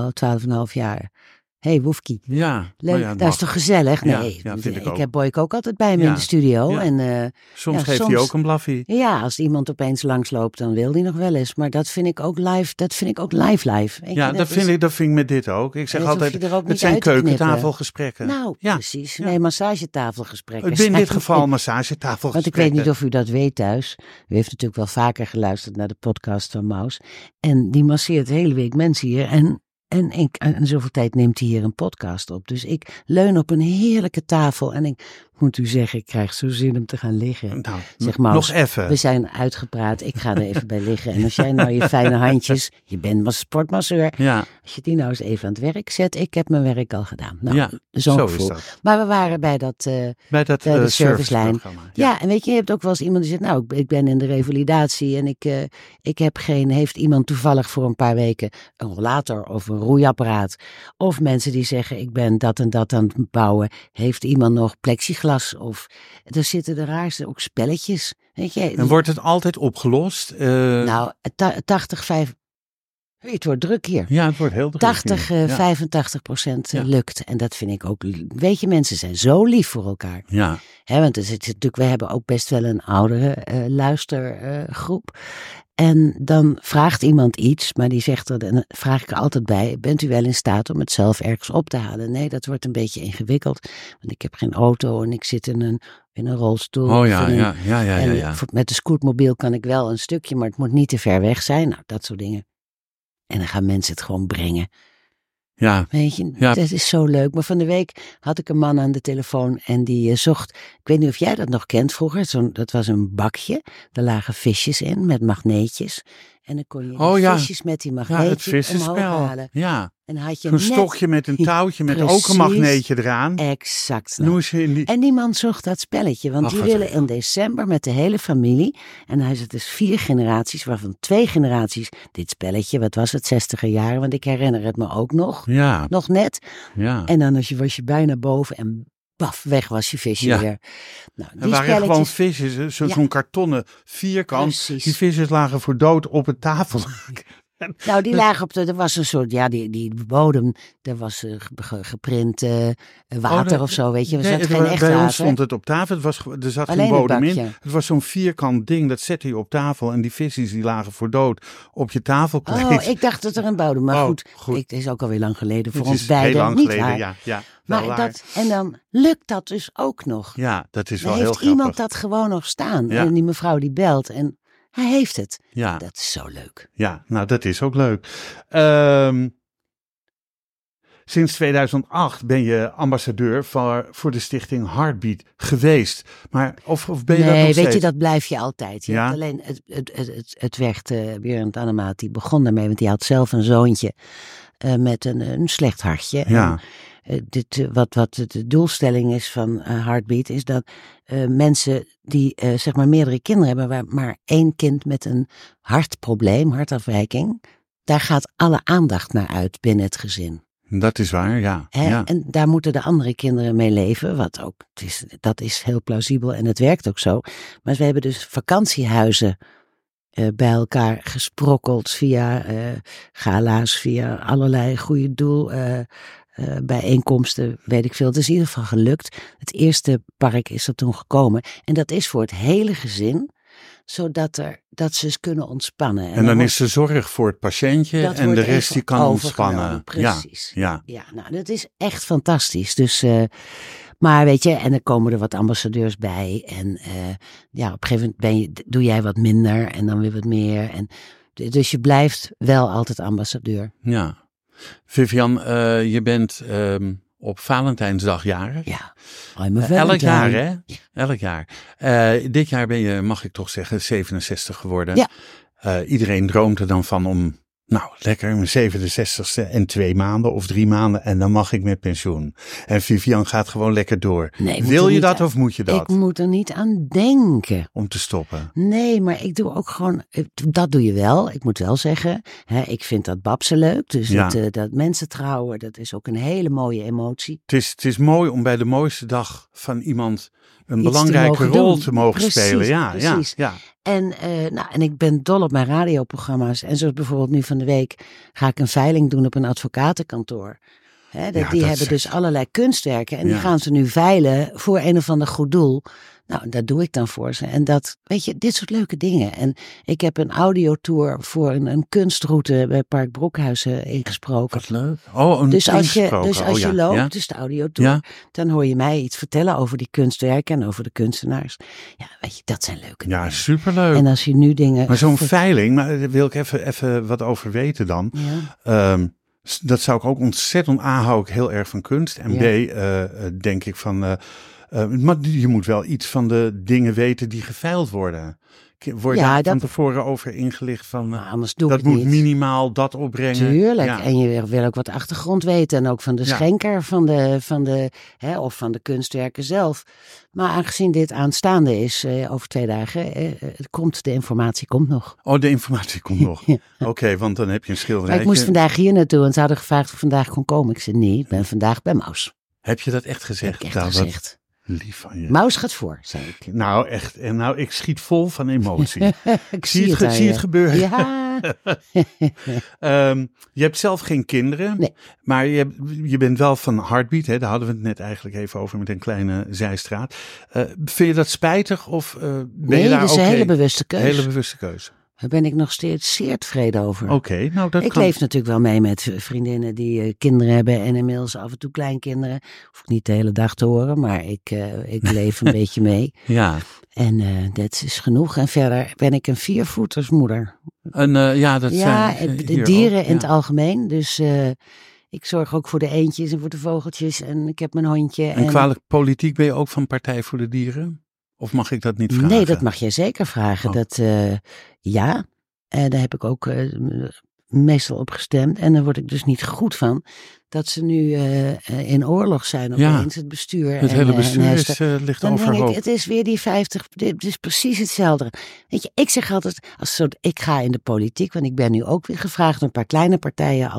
12,5 jaar. Hey Woefkie. Ja, Leuk, maar ja, dat is mag. toch gezellig? Ja, Nee, ja, vind ik ook. heb Boyk ook altijd bij me Ja. in de studio. Ja. En Soms ja, geeft hij soms- ook een blaffie. ja, als iemand opeens langsloopt, dan wil hij nog wel eens. Maar dat vind ik ook live. Dat vind ik ook live. Weet Ja, je, dat vind ik met dit ook. Ik zeg dat hoef altijd, je er ook het niet zijn uit te knippen. keukentafelgesprekken. Nou, ja. precies. Ja. Nee, massagetafelgesprekken. In dit zijn- geval massagetafelgesprekken. Want ik weet niet of u dat weet thuis. U heeft natuurlijk wel vaker geluisterd naar de podcast van Maus. En die masseert de hele week mensen hier. En zoveel tijd neemt hij hier een podcast op. Dus ik leun op een heerlijke tafel. En ik moet u zeggen, ik krijg zo zin om te gaan liggen. Nou, Zeg Maus, nog even. we zijn uitgepraat. Ik ga er even bij liggen. En als jij nou je fijne handjes, je bent maar sportmasseur. Ja, Als je die nou eens even aan het werk zet. Ik heb mijn werk al gedaan. Nou, ja, zo'n zo gevoel. is dat. Maar we waren bij dat... Bij dat bij de servicelijn. serviceprogramma. Ja, en weet je hebt ook wel eens iemand die zegt, nou, ik ben in de revalidatie en heeft iemand toevallig voor een paar weken een rollator of een roeiapparaat. Of mensen die zeggen, ik ben dat en dat aan het bouwen. Heeft iemand nog plexiglas? Of er zitten de raarste ook spelletjes. Weet je? En wordt het altijd opgelost? Nou, 85. Het wordt druk hier. Ja, het wordt heel druk. 85% Ja. lukt. En dat vind ik ook, weet je, mensen zijn zo lief voor elkaar. Ja, Want er zit natuurlijk, we hebben ook best wel een oudere luistergroep. En dan vraagt iemand iets, maar die zegt er, en dan vraag ik er altijd bij, bent u wel in staat om het zelf ergens op te halen? Nee, dat wordt een beetje ingewikkeld, want ik heb geen auto en ik zit in een rolstoel. oh of ja, in een- ja. en met de scootmobiel kan ik wel een stukje, maar het moet niet te ver weg zijn. Nou, dat soort dingen. En dan gaan mensen het gewoon brengen. Ja, Weet je, Ja. dat is zo leuk. Maar van de week had ik een man aan de telefoon en die zocht, ik weet niet of jij dat nog kent vroeger, dat was een bakje. Daar lagen visjes in met magneetjes. En dan kon je die Oh ja. visjes met die ja, het magneetjes omhoog vissenspel. halen. Ja, En dan had je zo'n net stokje met een touwtje met ook Precies. een magneetje eraan. exact. Dan moest je in die... En die man zocht dat spelletje, want Ach, die wat willen leuk. in december met de hele familie. En hij zit dus 4 generaties, waarvan 2 generaties dit spelletje, wat was het, 60er jaren, want ik herinner het me ook nog. Ja, Nog net. ja. En dan was je bijna boven en baf, weg was je visje Ja. weer. Nou, Er die waren gewoon spelletjes, visjes, hè, Ja. zo'n kartonnen vierkant. Precies. Die visjes lagen voor dood op een tafel. nou die lagen op er was een soort, ja, die bodem, er was geprint water Oh, of zo, weet je. Er Nee, zat het geen wa- echt bij ons water. stond het op tafel. Er zat Alleen geen het bodem in. bakje. Het was zo'n vierkant ding, dat zette je op tafel. En die visjes die lagen voor dood op je tafelkleed. Oh, ik dacht dat er een bodem, maar Oh, goed. goed. Het is ook alweer lang geleden voor Het ons is beiden. heel lang niet geleden, waar. ja. Wel Maar waar. en dan lukt dat dus ook nog. Ja, dat is wel Dan heel heeft grappig. iemand dat gewoon nog staan. Ja. En die mevrouw die belt en Hij heeft het. Ja. Dat is zo leuk. Ja, nou dat is ook leuk. Sinds 2008 ben je ambassadeur voor de stichting Heartbeat geweest. Maar of ben je dat nog steeds? Nee, weet je, dat blijf je altijd. Je Ja? hebt alleen, het werd weer een Annemaat, die begon daarmee, want die had zelf een zoontje met een slecht hartje. Ja. Wat de doelstelling is van Heartbeat, is dat mensen die zeg maar meerdere kinderen hebben, maar 1 kind met een hartprobleem, hartafwijking, daar gaat alle aandacht naar uit binnen het gezin. Dat is waar, ja. Ja. En daar moeten de andere kinderen mee leven, wat ook, dat is heel plausibel en het werkt ook zo. Maar we hebben dus vakantiehuizen bij elkaar gesprokkeld via gala's, via allerlei goede doel bijeenkomsten, weet ik veel. Het is in ieder geval gelukt. Het eerste park is er toen gekomen. En dat is voor het hele gezin, zodat dat ze kunnen ontspannen. En dan is de zorg voor het patiëntje en de rest die kan ontspannen. Precies. Ja. Nou, dat is echt fantastisch. Dus, maar weet je, en dan komen er wat ambassadeurs bij. En op een gegeven moment doe jij wat minder en dan weer wat meer. En, dus je blijft wel altijd ambassadeur. Ja. Vivian, je bent op Valentijnsdag jarig. Ja. Elk jaar, hè? Ja. Elk jaar. Dit jaar ben je, mag ik toch zeggen, 67 geworden. Ja. Iedereen droomt er dan van om, lekker mijn 67ste en 2 maanden of 3 maanden en dan mag ik met pensioen. En Vivian gaat gewoon lekker door. Nee, wil je dat of moet je dat? Ik moet er niet aan denken. Om te stoppen? Nee, maar ik doe ook gewoon, dat doe je wel. Ik moet wel zeggen, ik vind dat babsen leuk. Dus dat mensen trouwen, dat is ook een hele mooie emotie. Het is mooi om bij de mooiste dag van iemand een belangrijke rol te mogen spelen. Ja, precies. Ja. En ik ben dol op mijn radioprogramma's. En zoals bijvoorbeeld nu van de week ga ik een veiling doen op een advocatenkantoor. Die hebben dus allerlei kunstwerken. En die gaan ze nu veilen voor een of ander goed doel. Nou, dat doe ik dan voor ze. En dat, weet je, dit soort leuke dingen. En ik heb een audiotour voor een kunstroute bij Park Broekhuizen ingesproken. Wat leuk. Oh, dus als je loopt, dus de audiotour, dan hoor je mij iets vertellen over die kunstwerken en over de kunstenaars. Ja, weet je, dat zijn leuke dingen. Ja, superleuk. En als je nu dingen... Maar zo'n veiling, maar daar wil ik even wat over weten dan. Ja. Dat zou ik ook ontzettend hou ik heel erg van kunst. En B, denk ik van... maar je moet wel iets van de dingen weten die geveild worden. Word je daar van tevoren over ingelicht van... anders doe dat ik moet niet. minimaal dat opbrengen. Tuurlijk. Ja. En je wil ook wat achtergrond weten. En ook van de schenker of van de kunstwerken zelf. Maar aangezien dit aanstaande is over 2 dagen... de informatie komt nog. Oh, de informatie komt nog. Ja. Oké, want dan heb je een schilderijtje. Maar ik moest vandaag hier naartoe. En ze hadden gevraagd of ik vandaag kon komen. Ik zei nee, ik ben vandaag bij Maus. Heb je dat echt gezegd? Heb ik echt gezegd. Lief van je. Maus gaat voor, zei ik. Nou, echt. En nou, ik schiet vol van emotie. Ik zie het gebeuren. Ja. Je hebt zelf geen kinderen. Nee. Maar je bent wel van Heartbeat. Hè? Daar hadden we het net eigenlijk even over met een kleine zijstraat. Vind je dat spijtig? Of ben je daar dat is een hele bewuste keuze. Hele bewuste keuze. Daar ben ik nog steeds zeer tevreden over. Oké, nou dat ik leef natuurlijk wel mee met vriendinnen die kinderen hebben en inmiddels af en toe kleinkinderen. Hoef ik niet de hele dag te horen, maar ik leef een beetje mee. Ja. En dat is genoeg. En verder ben ik een 4-voetersmoeder. De dieren in het algemeen. Dus ik zorg ook voor de eendjes en voor de vogeltjes en ik heb mijn hondje. En qua politiek ben je ook van Partij voor de Dieren? Of mag ik dat niet vragen? Nee, dat mag jij zeker vragen. Oh. Daar heb ik ook meestal op gestemd. En daar word ik dus niet goed van dat ze nu in oorlog zijn opeens, het bestuur. Het hele bestuur ligt overhoop. Het is weer die 50, het is precies hetzelfde. Weet je, ik zeg altijd, ik ga in de politiek, want ik ben nu ook weer gevraagd door een paar kleine partijen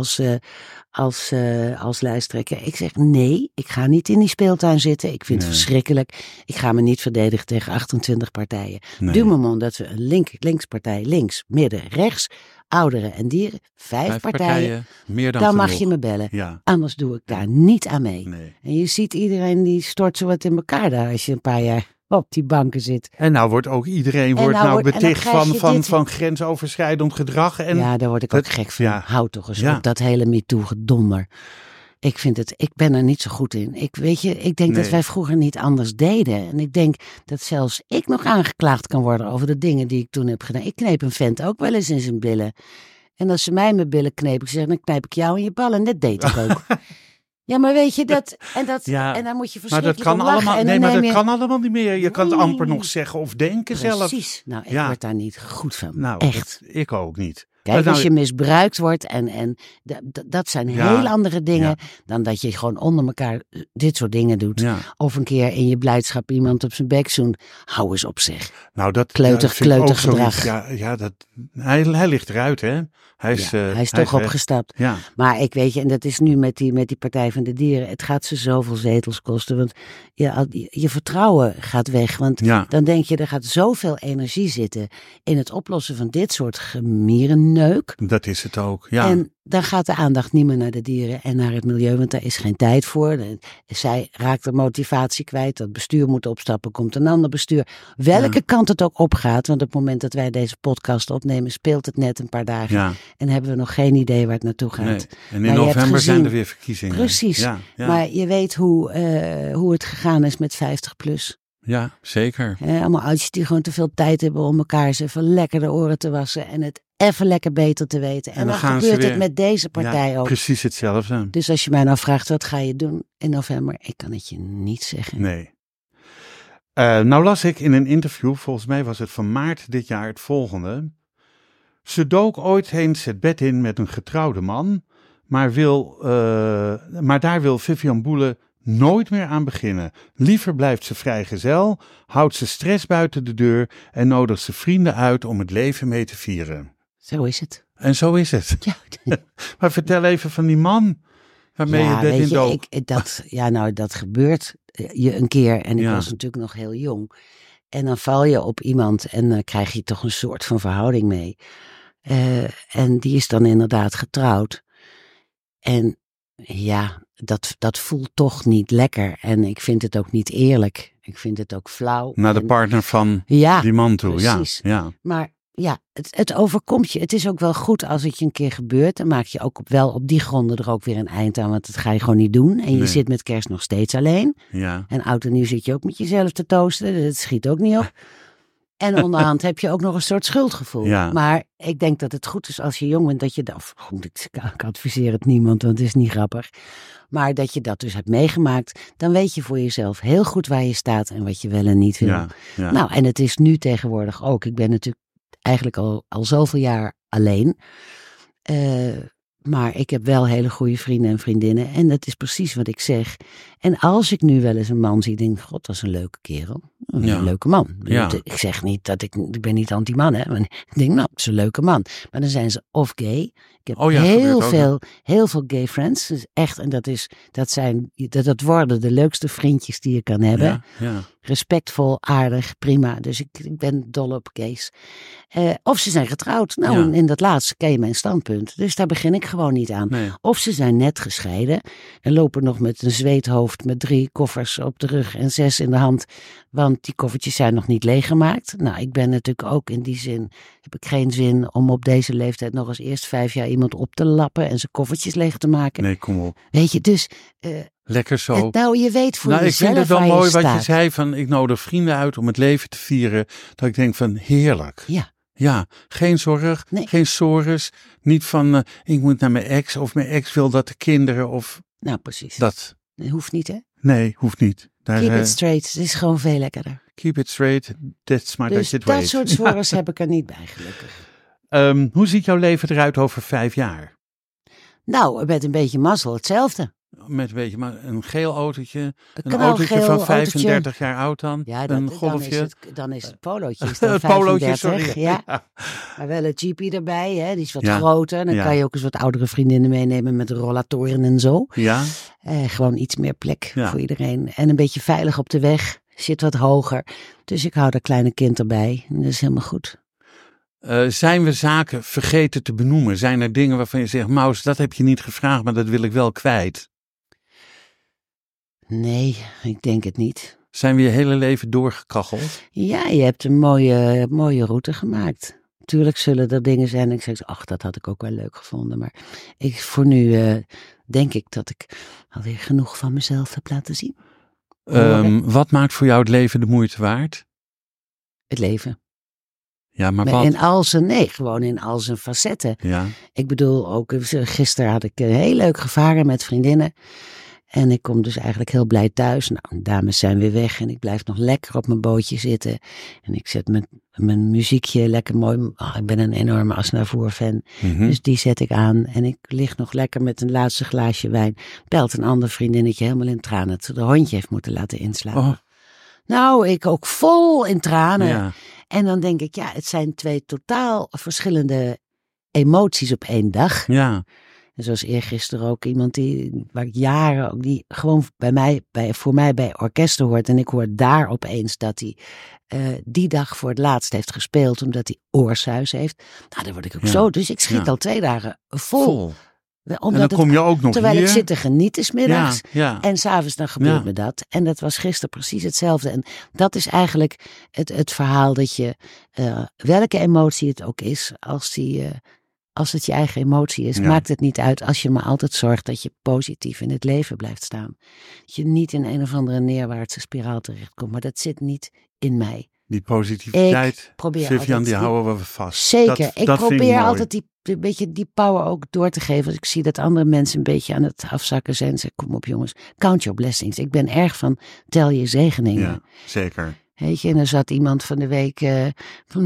als lijsttrekker. Ik zeg nee, ik ga niet in die speeltuin zitten. Ik vind het verschrikkelijk. Ik ga me niet verdedigen tegen 28 partijen. Nee. Du moment dat we een linkspartij, links, midden, rechts, ouderen en dieren, 5 partijen, meer dan dan genoeg. mag je me bellen. Ja. Anders doe ik daar niet aan mee. Nee. En je ziet iedereen die stort zo wat in elkaar daar als je een paar jaar op die banken zit. En nou wordt ook iedereen beticht van grensoverschrijdend gedrag. En ja, daar word ik ook gek van. Ja. Houd toch eens op dat hele MeToo-gedonder. Ik ben er niet zo goed in. Ik denk dat wij vroeger niet anders deden. En ik denk dat zelfs ik nog aangeklaagd kan worden over de dingen die ik toen heb gedaan. Ik kneep een vent ook wel eens in zijn billen. En als ze mij in mijn billen knepen, ik zeg, dan knijp ik jou in je ballen. En dat deed ik ook. Ja, maar weet je, en dan moet je verschrikkelijk maar dat kan allemaal, je... kan allemaal niet meer. Je kan het amper nog zeggen of denken zelf. Precies. Nou, ik word daar niet goed van. Nou, echt. Ik ook niet. Kijk, als je misbruikt wordt en dat zijn heel andere dingen dan dat je gewoon onder elkaar dit soort dingen doet. Ja. Of een keer in je blijdschap iemand op zijn bek zoent. Hou eens op zeg. Nou, dat kleuter gedrag. Hij ligt eruit, hè? Hij is toch opgestapt. Ja. Maar ik weet je, en dat is nu met die Partij van de Dieren. Het gaat ze zoveel zetels kosten. Want je vertrouwen gaat weg. Want dan denk je, er gaat zoveel energie zitten in het oplossen van dit soort gemierenneuk. Dat is het ook, ja. En dan gaat de aandacht niet meer naar de dieren en naar het milieu, want daar is geen tijd voor. Zij raakt de motivatie kwijt, dat bestuur moet opstappen, komt een ander bestuur. Welke kant het ook opgaat, want op het moment dat wij deze podcast opnemen, speelt het net een paar dagen. Ja. En hebben we nog geen idee waar het naartoe gaat. Nee. En in november zijn er weer verkiezingen. Precies, maar je weet hoe het gegaan is met 50+. Ja, zeker. Allemaal oudjes die gewoon te veel tijd hebben om elkaar eens even lekker de oren te wassen en het even lekker beter te weten. En dan gebeurt het met deze partij ook. Precies hetzelfde. Dus als je mij nou vraagt, wat ga je doen in november? Ik kan het je niet zeggen. Nee. Nou las ik in een interview, volgens mij was het van maart dit jaar, het volgende. Ze dook ooit eens het bed in met een getrouwde man, maar daar wil Vivian Boele nooit meer aan beginnen. Liever blijft ze vrijgezel, houdt ze stress buiten de deur en nodigt ze vrienden uit om het leven mee te vieren. Zo is het. En zo is het. Ja. Maar vertel even van die man waarmee je dit in dook. Dat gebeurt je een keer en ik was natuurlijk nog heel jong. En dan val je op iemand en dan krijg je toch een soort van verhouding mee. En die is dan inderdaad getrouwd. En dat voelt toch niet lekker. En ik vind het ook niet eerlijk. Ik vind het ook flauw. Naar de partner van die man toe. Precies. Ja. Maar het overkomt je. Het is ook wel goed als het je een keer gebeurt. Dan maak je ook wel op die gronden er ook weer een eind aan. Want dat ga je gewoon niet doen. En je zit met kerst nog steeds alleen. Ja. En oud en nieuw zit je ook met jezelf te toosten. Dat schiet ook niet op. En onderhand heb je ook nog een soort schuldgevoel. Ja. Maar ik denk dat het goed is als je jong bent dat je dat... Ik adviseer het niemand, want het is niet grappig. Maar dat je dat dus hebt meegemaakt, dan weet je voor jezelf heel goed waar je staat en wat je wel en niet wil. Ja. Nou, en het is nu tegenwoordig ook. Ik ben natuurlijk eigenlijk al zoveel jaar alleen. Maar ik heb wel hele goede vrienden en vriendinnen. En dat is precies wat ik zeg. En als ik nu wel eens een man zie, denk ik, god, dat is een leuke kerel. Een leuke man. Ja. Ik zeg niet dat ik ben niet anti-man, hè. Maar ik denk, nou, het is een leuke man. Maar dan zijn ze of gay. Ik heb heel veel gay friends. Dus echt, en dat worden de leukste vriendjes die je kan hebben. Ja. Respectvol, aardig, prima. Dus ik ben dol op gays. Of ze zijn getrouwd. Nou, in dat laatste ken je mijn standpunt. Dus daar begin ik gewoon niet aan. Nee. Of ze zijn net gescheiden en lopen nog met een zweethoofd met 3 koffers op de rug en 6 in de hand. Want die koffertjes zijn nog niet leeggemaakt. Nou, ik ben natuurlijk ook in die zin, heb ik geen zin om op deze leeftijd nog eens eerst 5 jaar iemand op te lappen en zijn koffertjes leeg te maken. Nee, kom op. Weet je, dus... Lekker zo. Je weet voor jezelf. Ik vind het wel mooi wat je zei van ik nodig vrienden uit om het leven te vieren. Dat ik denk van heerlijk. Ja, geen zorg, geen sores. Niet van ik moet naar mijn ex of mijn ex wil dat de kinderen of... Nou, precies. Dat hoeft niet, hè? Nee, hoeft niet. Keep it straight. Het is gewoon veel lekkerder. Keep it straight. That's my dus dat soort sores heb ik er niet bij, gelukkig. Hoe ziet jouw leven eruit over 5 jaar? Nou, met een beetje mazzel hetzelfde. Met een geel autootje, een autootje van 35 jaar oud dan, een golfje. Dan is het polootje is dan het 35, polootje, sorry. Ja. Maar wel een jeepie erbij, hè? Die is wat groter. Dan kan je ook eens wat oudere vriendinnen meenemen met rollatoren en zo. Ja. Gewoon iets meer plek voor iedereen. En een beetje veilig op de weg, zit wat hoger. Dus ik hou dat kleine kind erbij en dat is helemaal goed. Zijn we zaken vergeten te benoemen? Zijn er dingen waarvan je zegt, Maus, dat heb je niet gevraagd, maar dat wil ik wel kwijt? Nee, ik denk het niet. Zijn we je hele leven doorgekacheld? Ja, je hebt een mooie route gemaakt. natuurlijk zullen er dingen zijn. En ik zeg, ach, dat had ik ook wel leuk gevonden. Maar voor nu denk ik dat ik alweer genoeg van mezelf heb laten zien. Wat maakt voor jou het leven de moeite waard? Het leven. Ja, maar wat? Gewoon in al zijn facetten. Ja. Ik bedoel, ook gisteren had ik heel leuk gevaren met vriendinnen. En ik kom dus eigenlijk heel blij thuis. Nou, de dames zijn weer weg en ik blijf nog lekker op mijn bootje zitten. En ik zet mijn muziekje lekker mooi. Ik ben een enorme Aznavour-fan. Mm-hmm. Dus die zet ik aan. En ik lig nog lekker met een laatste glaasje wijn. Belt een ander vriendinnetje helemaal in tranen. Dat ze de hondje heeft moeten laten inslapen. Oh. Nou, ik ook vol in tranen. Ja. En dan denk ik, het zijn 2 totaal verschillende emoties op 1 dag. Ja. En zoals eergisteren ook iemand waar ik jaren ook die gewoon voor mij bij orkesten hoort. En ik hoor daar opeens dat hij die dag voor het laatst heeft gespeeld omdat hij oorsuis heeft. Nou, dan word ik ook zo. Dus ik schiet al 2 dagen vol. En dan kom je ook nog terwijl hier. ik zit te genieten 's middags. Ja. En 's avonds dan gebeurt me dat. En dat was gisteren precies hetzelfde. En dat is eigenlijk het verhaal dat je, welke emotie het ook is, als het je eigen emotie is, maakt het niet uit als je maar altijd zorgt dat je positief in het leven blijft staan. Dat je niet in een of andere neerwaartse spiraal terechtkomt. Maar dat zit niet in mij. Die positiviteit, Vivian, die houden we vast. Zeker. Ik probeer altijd een beetje die power ook door te geven. Als ik zie dat andere mensen een beetje aan het afzakken zijn. Zeg, kom op jongens, count your blessings. Ik ben erg van, tel je zegeningen. Ja, zeker. Weet je, en er zat iemand van de week van,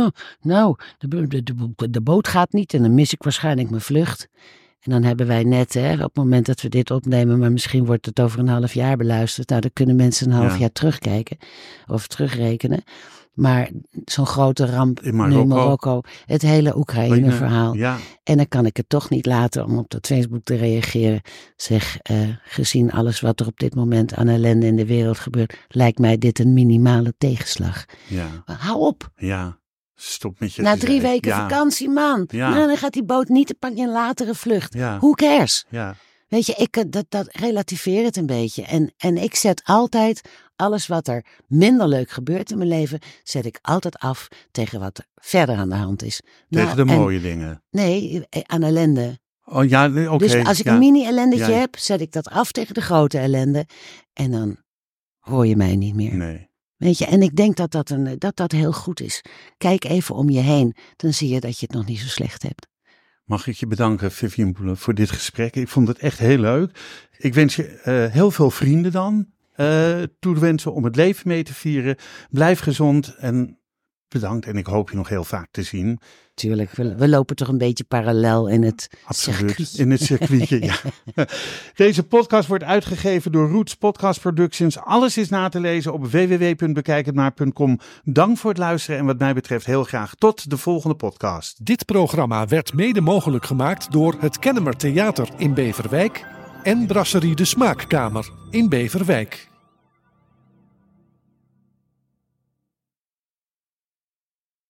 de boot gaat niet en dan mis ik waarschijnlijk mijn vlucht. En dan hebben wij net, op het moment dat we dit opnemen, maar misschien wordt het over een half jaar beluisterd. Nou, dan kunnen mensen een half jaar terugkijken of terugrekenen. Maar zo'n grote ramp in Marokko, het hele Oekraïne-verhaal. Ja. En dan kan ik het toch niet laten om op dat Facebook te reageren. Zeg, gezien alles wat er op dit moment aan ellende in de wereld gebeurt, lijkt mij dit een minimale tegenslag. Ja. Hou op. Ja. Stop met je. Na 3 weken vakantie, man. Ja. Nou, dan gaat die boot niet, dan pak je een latere vlucht. Ja. Who cares? Ja. Weet je, dat relativeert het een beetje. En ik zet altijd alles wat er minder leuk gebeurt in mijn leven, zet ik altijd af tegen wat er verder aan de hand is. Tegen de mooie dingen. Nee, aan ellende. Oh ja, oké. Dus als ik een mini-ellendetje heb, zet ik dat af tegen de grote ellende. En dan hoor je mij niet meer. Nee. Weet je, en ik denk dat heel goed is. Kijk even om je heen, dan zie je dat je het nog niet zo slecht hebt. Mag ik je bedanken, Vivian Boele, voor dit gesprek. Ik vond het echt heel leuk. Ik wens je heel veel vrienden dan toewensen om het leven mee te vieren. Blijf gezond en bedankt. En ik hoop je nog heel vaak te zien. Tuurlijk, we lopen toch een beetje parallel in het circuit. In het circuitje, ja. Deze podcast wordt uitgegeven door Roots Podcast Productions. Alles is na te lezen op www.bekijkhetmaar.com. Dank voor het luisteren en wat mij betreft heel graag tot de volgende podcast. Dit programma werd mede mogelijk gemaakt door het Kennemer Theater in Beverwijk en Brasserie de Smaakkamer in Beverwijk.